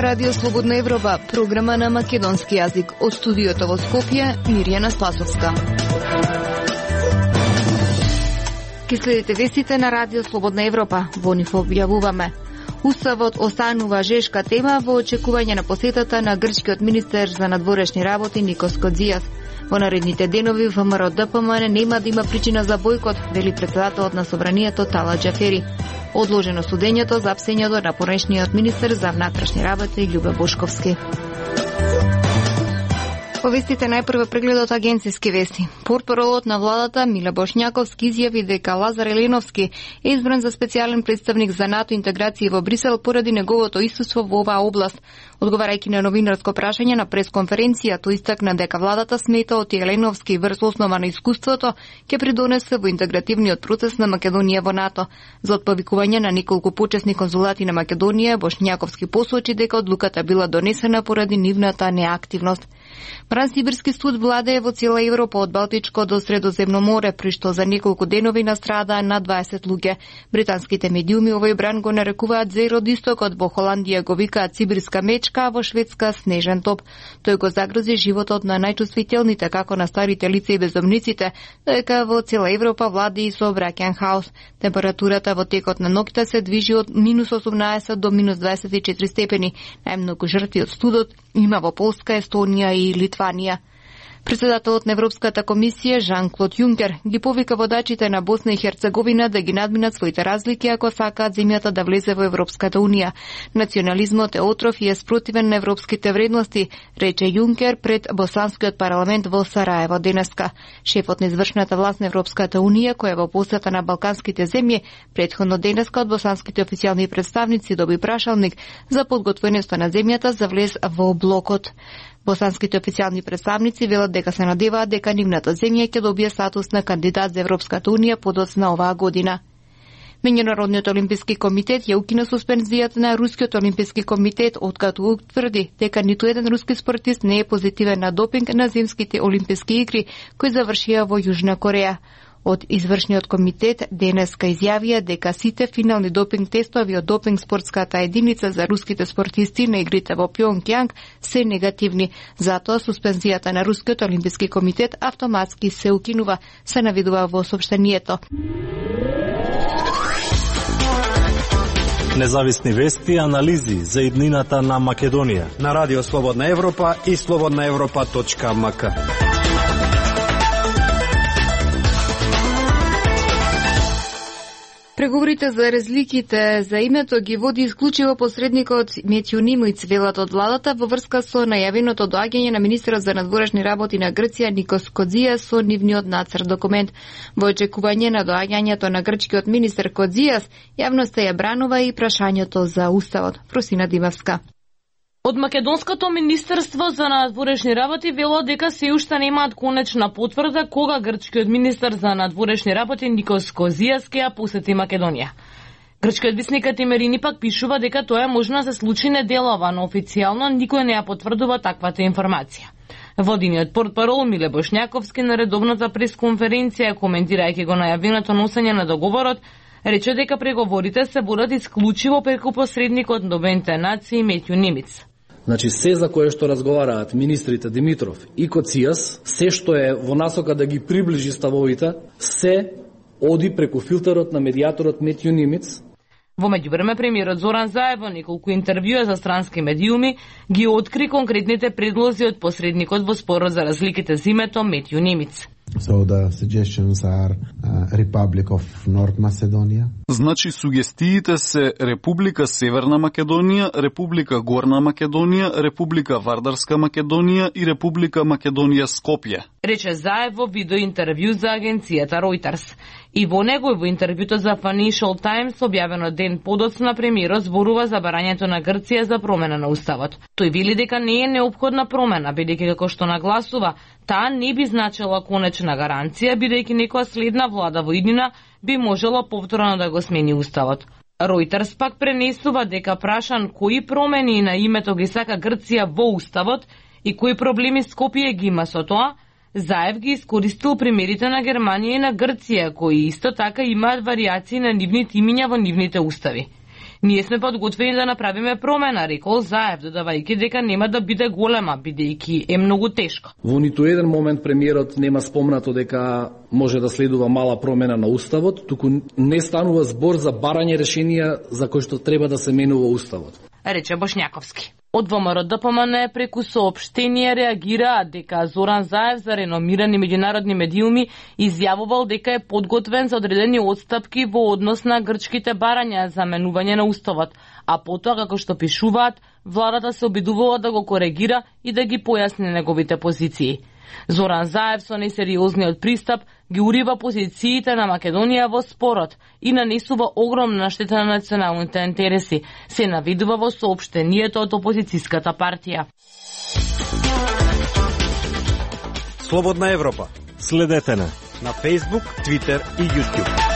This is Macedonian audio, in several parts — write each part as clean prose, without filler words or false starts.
ова Радио Слободна Европа, програма на македонски јазик. Од студиото во Скопје, Мирјана Спасовска. Ке следите вестите на Радио Слободна Европа. Во нив објавуваме: Уставот останува жешка тема во очекување на посетата на грчкиот министер за надворешни работи Никос Кодзијас. Во наредните денови ВМРО ДПМН нема да има причина за бојкот, вели председателот на собранието Тала Џафери. Одложено судењето за апсењето на порешниот министер за внатрешни работи Љубе Бошковски. Повестите најпрво прегледот агенцијски вести. Портпаролот на владата Миле Бошњаковски изјави дека Лазар Еленовски е избран за специјален представник за НАТО интеграција во Брисел поради неговото искуство во оваа област. Одговарајќи на новинарско прашање на пресконференција, тој истакна дека владата смета од Еленовски врз основа на искуството ќе придонесе во интегративниот процес на Македонија во НАТО. За отповикување на неколку почесни конзулати на Македонија, Бошњаковски посочи дека одлуката била донесена поради нивната неактивност. Транссибирски студ владее во цела Европа од Балтичко до Средоземно море, при што за неколку денови настрадаа на 20 луѓе. Британските медиуми овој бран го нарекуваат зер од истокот, во Холандија го викаат сибирска мечка, а во Шведска снежен топ. Тој го загрози животот на најчувствителните, како на старите лица и бездомниците, дека во цела Европа влади и сообраќаен хаос. Температурата во текот на ноќта се движи од -18 до -24 степени. Најмногу жртви од студот има во Полска, Естонија и Литванија. Председателот на Европската комисија Жан-Клод Јункер ги повика водачите на Босна и Херцеговина да ги надминат своите разлики ако сакаат земјата да влезе во Европската унија. Национализмот е отров и е спротивен на европските вредности, рече Јункер пред Босанскиот парламент во Сараево денеска. Шефот на извршната власт на Европската унија, која во посета на балканските земји, претходно денеска од босанските официјални представници доби прашалник за подготвеността на земјата за влез во блокот. Босанските официјални представници велат дека се надеваат дека нивната земја ќе добие статус на кандидат за Европската унија подоцна оваа година. Меѓународниот олимписки комитет ја укина суспензијата на Рускиот олимписки комитет, откако утврди дека ниту еден руски спортист не е позитивен на допинг на зимските олимписки игри кои завршија во Јужна Кореја. Од извршниот комитет денеска изјавија дека сите финални допинг тестови од допинг спортската единица за руските спортисти на игрите во Пјонгјанг се негативни. Затоа суспензијата на Рускиот олимписки комитет автоматски се укинува, се навидува во соопштението. Независни вести и анализи за иднината на Македонија на Радио Слободна Европа и slobodnaevropa.mk. Преговорите за разликите за името ги води исклучиво посредникот Метју Нимиц, велат од владата во врска со најавеното доаѓање на министерот за надворешни работи на Грција Никос Кодзијас со нивниот нацрт документ. Во очекување на доаѓањето на грчкиот министер Кодзијас, јавноста ја бранува и прашањето за уставот. Просина Димавска. Од Македонското министерство за надворешни работи вело дека се уште немаат конечна потврда кога грчкиот министер за надворешни работи Никос Кодзијас ќе ја посети Македонија. Грчкиот висник Атимерини пак пишува дека тоа е можно да се случи неделова, но официјално никој не ја потврдува таквата информација. Водиниот портпарол Миле Бошњаковски на редовната пресконференција, коментирајќи го најавеното носење на договорот, рече дека преговорите се водат исклучиво преку посредникот на Обединетите нации Метју Нимиц. Значи, се за кое што разговараат министрите Димитров и Коцијас, се што е во насока да ги приближи ставовите, се оди преку филтерот на медијаторот Метју Нимиц. Во меѓувреме, премиерот Зоран Заев во неколку интервјуа за странски медиуми ги откри конкретните предлози од посредникот во спорот за разликите за името Метју Нимиц. So the suggestions are Republic of North Macedonia. Значи сугестиите се Република Северна Македонија, Република Горна Македонија, Република Вардарска Македонија и Република Македонија Скопје. Рече Заев во видеоинтервју за агенцијата Reuters. И во него и во интервјуто за Financial Times објавено ден подоцна премиерот зборува за барањето на Грција за промена на уставот. Тој вели дека не е неопходна промена, бидејќи како што нагласува, таа не би значила конечна гаранција, бидејќи некоја следна влада во иднина би можела повторно да го смени уставот. Reuters пак пренесува дека прашан кои промени на името ги сака Грција во уставот и кои проблеми Скопје ги има со тоа, Заев ги искористил примерите на Германија и на Грција, кои исто така имаат варијации на нивните имиња во нивните устави. Ние сме подготвени да направиме промена, рекол Заев, додавајќи дека нема да биде голема, бидејќи е многу тешко. Во ниту еден момент премиерот нема спомнато дека може да следува мала промена на уставот, туку не станува збор за барање решенија за кои што треба да се менува уставот, рече Бошњаковски. Од ВМРО ДПМН преку соопштение реагираат дека Зоран Заев за реномирани меѓународни медиуми изјавувал дека е подготвен за одредени отстапки во однос на грчките барања за менување на уставот, а потоа, како што пишуваат, владата се обидувала да го коригира и да ги појасни неговите позиции. Зоран Заев со несериозниот пристап ги урива позициите на Македонија во спорот и нанесува огромна штета на националните интереси, се навидува во соопштението од опозицијската партија. Слободна Европа. Следете на Facebook, Twitter и YouTube.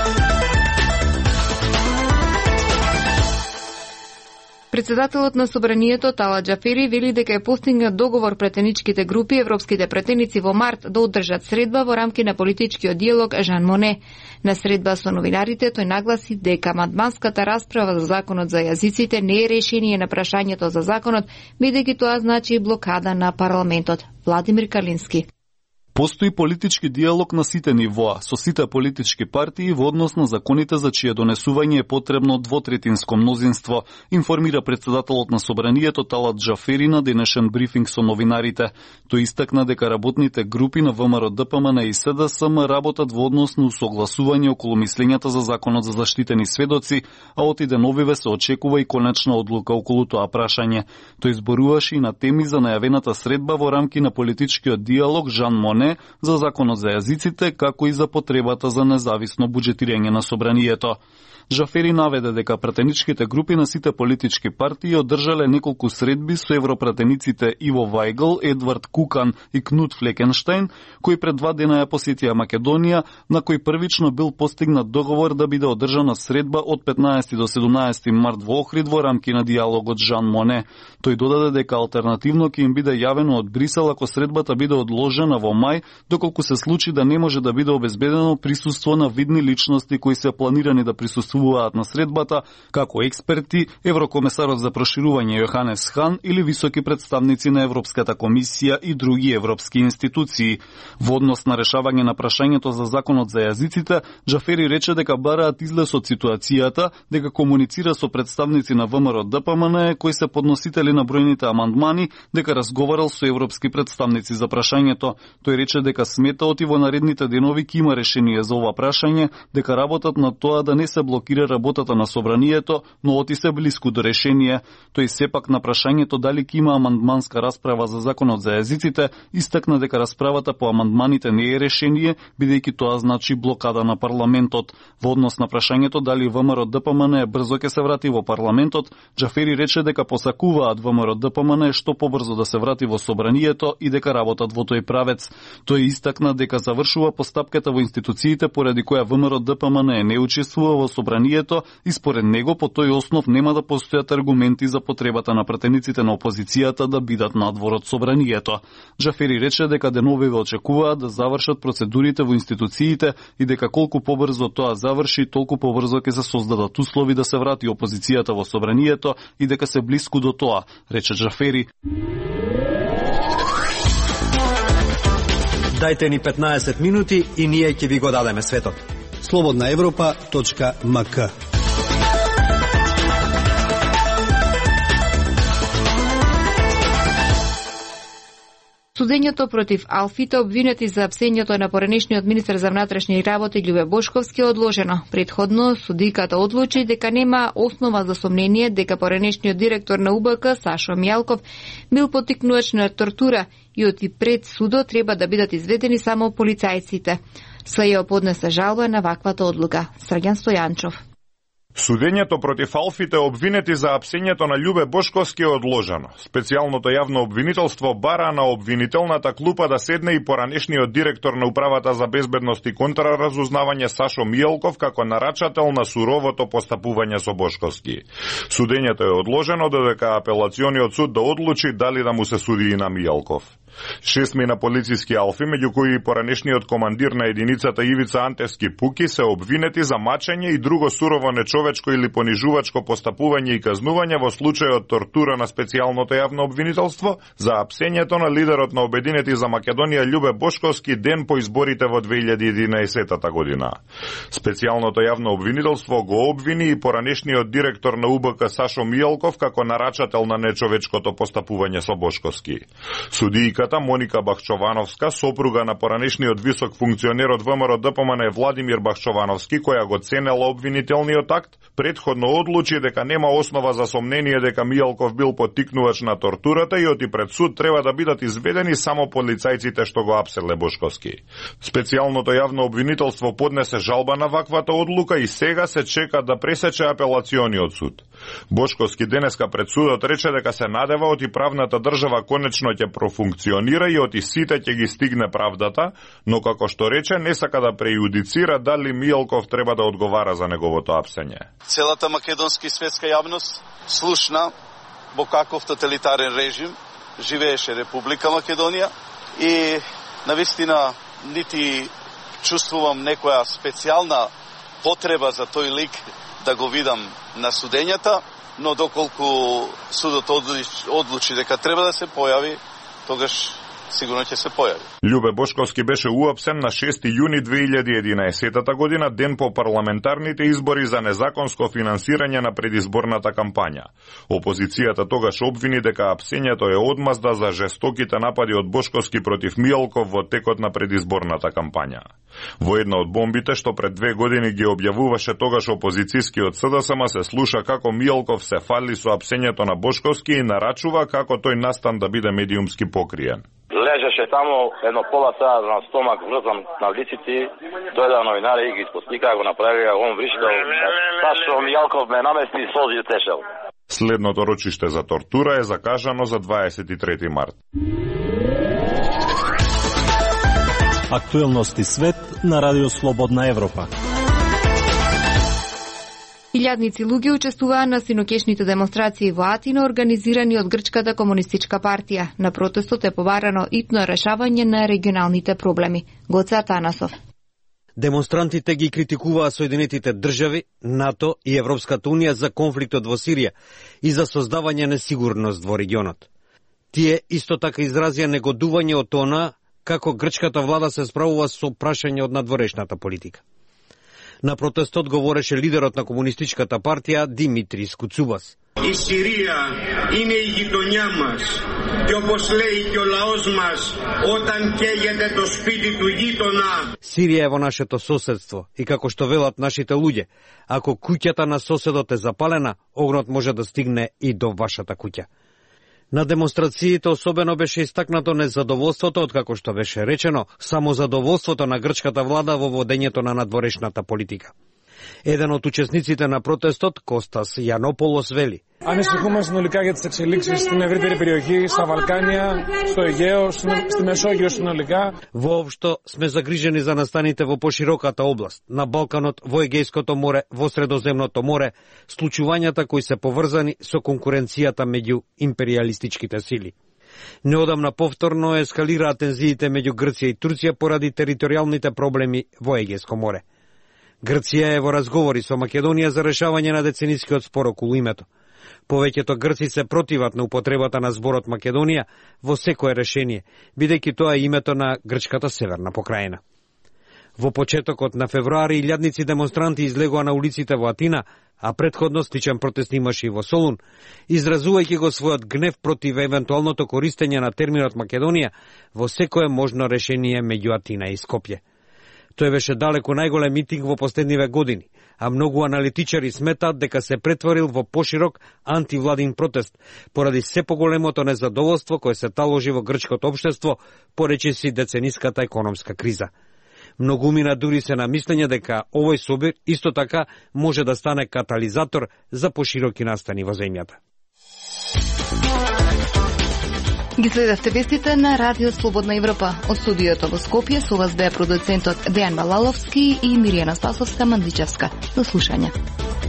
Председателот на Собранието Талат Џафери вели дека е постигнат договор претеничките групи европските претеници во март да одржат средба во рамки на политичкиот диалог Жан Моне. На средба со новинарите тој нагласи дека амандманската расправа за законот за јазиците не е решение на прашањето за законот, бидејќи тоа значи блокада на парламентот. Владимир Калински. Постои политички диалог на сите нивоа, со сите политички партии во однос на законите за чие донесување е потребно двотретинско мнозинство, информира председателот на Собранието Талат Џафери на денешен брифинг со новинарите. Тој истакна дека работните групи на ВМРО ДПМН и СДСМ работат во однос на усогласување околу мислењата за законот за заштитени сведоци, а од иденовиве се очекува и конечна одлука околу тоа прашање. Тој зборуваше и на теми за најавената средба во рамки на политичкиот диалог Жан Моне за законот за јазиците, како и за потребата за независно буџетирање на Собранието. Џафери наведе дека пратеничките групи на сите политички партии одржале неколку средби со европратениците Иво Вајгл, Едвард Кукан и Кнут Флекенштајн, кои пред 2 дена ја посетија Македонија, на кој првично бил постигнат договор да биде одржана средба од 15 до 17 март во Охрид во рамки на диалогот Жан Моне. Тој додаде дека алтернативно ќе им биде јавено од Брисел ако средбата биде одложена во мај, доколку се случи да не може да биде обезбедено присуство на видни личности кои се планирани да присуствуваат на средбата, како експерти, еврокомесарот за проширување Јоханес Хан или високи представници на Европската комисија и други европски институции. Во однос на решавање на прашањето за законот за јазиците, Џафери рече дека бараат излез од ситуацијата, дека комуницира со представници на ВМРО ДПМН кои се подносители на бројните амандмани, дека разговарал со европски представници за прашањето. Тој рече дека сметаот и во наредните денови ќе има решение за ова прашање, дека работат на тоа да не се блокира работата на Собранието, но оти се блиску до решение. Тој сепак на прашањето дали ќе има амандманска расправа за законот за јазиците, истакна дека расправата по амандманите не е решение, бидејќи тоа значи блокада на парламентот. Во однос на прашањето дали ВМРО ДПМН брзо ќе се врати во парламентот, Џафери рече дека посакуваат ВМРО ДПМН што побрзо да се врати во Собранието и дека работат во тој правец. Тој истакна дека завршува постапката во институциите поради која ВМРО ДПМН не учествува во Собранието и според него по тој основ нема да постојат аргументи за потребата на пратениците на опозицијата да бидат надвор од Собранието. Џафери рече дека деновиве очекуваат да завршат процедурите во институциите и дека колку побрзо тоа заврши, толку побрзо ќе се создадат услови да се врати опозицијата во Собранието и дека се блиску до тоа, рече Џафери. Дајте ни 15 минути и ние ќе ви го дадеме светот. slobodnaevropa.mk. Судењето против Алфите обвинети за апсењето на поранешниот министер за внатрешни работи Љубе Бошковски е одложено. Предходно судиката одлучи дека нема основа за сомнение дека поранешниот директор на УБК Сашо Мјалков бил поттикнувач на тортура и оти пред судот треба да бидат изведени само полицајците. СЈО поднесе жалба на ваквата одлука. Срѓан Стојанчов. Судењето против Алфите обвинети за апсењето на Љубе Бошковски е одложено. Специјалното јавно обвинителство бара на обвинителната клупа да седне и поранешниот директор на Управата за безбедност и контраразузнавање Сашо Мијалков како нарачател на суровото постапување со Бошковски. Судењето е одложено додека апелациониот суд да одлучи дали да му се суди и на Мијалков. 6 полициски алфи, меѓу кои и поранешниот командир на единицата Ивица Антевски Пуки, се обвинети за мачење и друго сурово нечовечко или понижувачко постапување и казнување во случајот тортура на специјалното јавно обвинителство за апсењето на лидерот на Обединети за Македонија Љубе Бошковски ден по изборите во 2011 година. Специјалното јавно обвинителство го обвини и поранешниот директор на УБК Сашо Мијалков како нарачател на нечовечкото постапување со Бошковски. Судијката Моника Бахчовановска, сопруга на поранешниот висок функционер од ВМРО ДПМН Владимир Бахчовановски, која го ценела обвинителниот акт, претходно одлучи дека нема основа за сомнение дека Мијалков бил поттикнувач на тортурата и оти пред суд треба да бидат изведени само полицајците што го апселе Бошковски. Специјалното јавно обвинителство поднесе жалба на ваквата одлука и сега се чека да пресече апелациониот суд. Бошковски денеска пред судот рече дека се надева оти правната држава конечно ќе профункционира и оти сите ќе ги стигне правдата, но како што рече не сака да прејудицира дали Мијалков треба да одговара за неговото апсење. Целата македонски светска јавност слушна во каков тоталитарен режим живееше Република Македонија и навистина нити чувствувам некоја специјална потреба за тој лик да го видам на судењата, но доколку судот одлучи дека треба да се појави, тогаш сигурно ќе се појави. Љубе Бошковски беше уапсен на 6 јуни 2011 година, ден по парламентарните избори за незаконско финансирање на предизборната кампања. Опозицијата тогаш обвини дека апсењето е одмазда за жестоките напади од Бошковски против Мијалков во текот на предизборната кампања. Во една од бомбите што пред 2 години ги објавуваше тогаш опозицијскиот СДСМ се слуша како Мијалков се фали со апсењето на Бошковски и нарачува како тој настан да биде медиумски покриен. Лежеше таму едно пола саат на стомак врзан на лицици, дојдаа новинари и ги спостика, го направија, он вришкал, Сашо Мијалков ме намести и солзи тешел. Следното рочиште за тортура е закажано за 23 март. Актуелности свет на Радио Слободна Европа. Илјадници луѓе учествуваа на синокешните демонстрации во Атина, организирани од Грчката комунистичка партија. На протестот е побарано итно решавање на регионалните проблеми. Гоце Атанасов. Демонстрантите ги критикуваа Соединетите држави, НАТО и Европската унија за конфликтот во Сирија и за создавање несигурност во регионот. Тие исто така изразија негодување од она како грчката влада се справува со прашање од надворешната политика. На протестот говореше лидерот на комунистичката партија Димитрис Куцубас. Η Συρία είναι η γειτονιά μας και όπως λέει και ο λαός μας, όταν καίγεται το σπίτι του γείτονα. Сирија е во нашето соседство и како што велат нашите луѓе, ако куќата на соседот е запалена, огнот може да стигне и до вашата куќа. На демонстрациите особено беше истакнато незадоволството, откако што беше речено, само задоволството на грчката влада во водењето на надворешната политика. Еден од учесниците на протестот, Костас Јанополос, вели: Ανησυχούμε συνολικά για τις εξελίξεις στην ευρύτερη περιοχή, στα Βαλκάνια, στο Αιγαίο, στη Μεσόγειο συνολικά. Воопшто сме загрижени за настаните во пошироката област, на Балканот, во Егејското море, во Средоземното море, случувањата кои се поврзани со конкуренцијата меѓу империалистичките сили. Неодамна повторно ескалираа тензиите меѓу Грција и Турција поради територијалните проблеми во Егејско море. Грција е во разговори со Македонија за решавање на деценискиот спор околу името. Повеќето грци се противат на употребата на зборот Македонија во секое решение, бидејќи тоа е името на грчката северна покрајина. Во почетокот на февруари илјадници демонстранти излегоа на улиците во Атина, а претходно сличен протест имаше и во Солун, изразувајќи го својот гнев против евентуалното користење на терминот Македонија во секое можно решение меѓу Атина и Скопје. Тој беше далеку најголем митинг во последниве години, а многу аналитичари сметаат дека се претворил во поширок антивладин протест поради се поголемото незадоволство кое се таложи во грчкото општество поречиси децениската економска криза. Многумина дури се на мислење дека овој собир исто така може да стане катализатор за пошироки настани во земјата. Ги следевте вестите на Радио Слободна Европа. Од студиото во Скопје со вас беа продуцентот Дејан Балаловски и Миријана Спасовска-Мандличевска. До слушање.